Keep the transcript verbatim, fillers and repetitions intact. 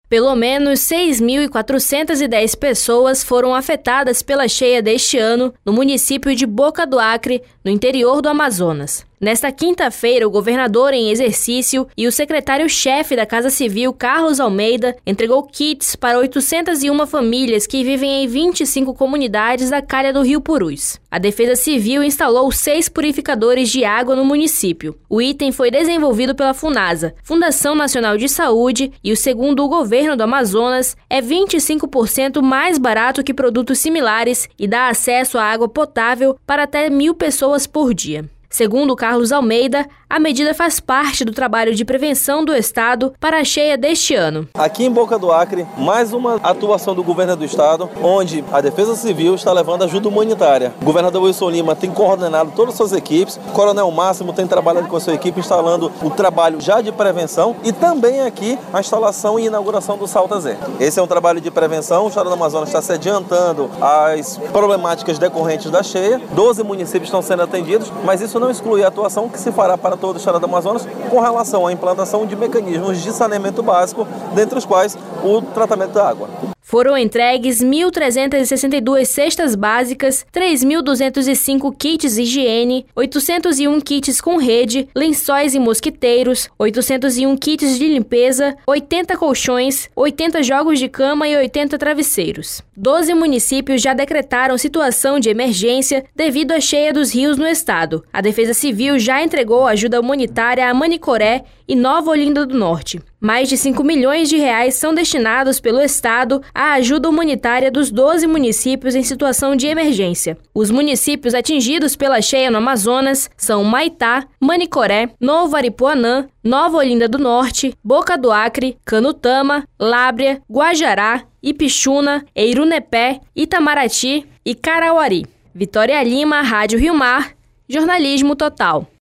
Pelo menos seis mil quatrocentas e dez pessoas foram afetadas pela cheia deste ano no município de Boca do Acre, no interior do Amazonas. Nesta quinta-feira, o governador em exercício e o secretário-chefe da Casa Civil, Carlos Almeida, entregou kits para oitocentas e uma famílias que vivem em vinte e cinco comunidades da calha do Rio Purus. A Defesa Civil instalou seis purificadores de água no município. O item foi desenvolvido pela FUNASA, Fundação Nacional de Saúde, e, o segundo o governo do Amazonas, é vinte e cinco por cento mais barato que produtos similares e dá acesso à água potável para até mil pessoas por dia. Segundo Carlos Almeida, a medida faz parte do trabalho de prevenção do Estado para a cheia deste ano. Aqui em Boca do Acre, mais uma atuação do governo do Estado, onde a Defesa Civil está levando ajuda humanitária. O governador Wilson Lima tem coordenado todas as suas equipes, o Coronel Máximo tem trabalhado com a sua equipe, instalando o trabalho já de prevenção e também aqui a instalação e inauguração do Salta Zé. Esse é um trabalho de prevenção, o Estado do Amazonas está se adiantando às problemáticas decorrentes da cheia, doze municípios estão sendo atendidos, mas isso não exclui a atuação que se fará para todo o Estado do Amazonas com relação à implantação de mecanismos de saneamento básico, dentre os quais o tratamento da água. Foram entregues mil trezentas e sessenta e duas cestas básicas, três mil duzentos e cinco kits higiene, oitocentos e um kits com rede, lençóis e mosquiteiros, oitocentos e um kits de limpeza, oitenta colchões, oitenta jogos de cama e oitenta travesseiros. doze municípios já decretaram situação de emergência devido à cheia dos rios no estado. A Defesa Civil já entregou ajuda humanitária a Manicoré e Nova Olinda do Norte. Mais de cinco milhões de reais são destinados pelo Estado à ajuda humanitária dos doze municípios em situação de emergência. Os municípios atingidos pela cheia no Amazonas são Maitá, Manicoré, Novo Aripuanã, Nova Olinda do Norte, Boca do Acre, Canutama, Lábrea, Guajará, Ipixuna, Eirunepé, Itamarati e Carauari. Vitória Lima, Rádio Rio Mar, Jornalismo Total.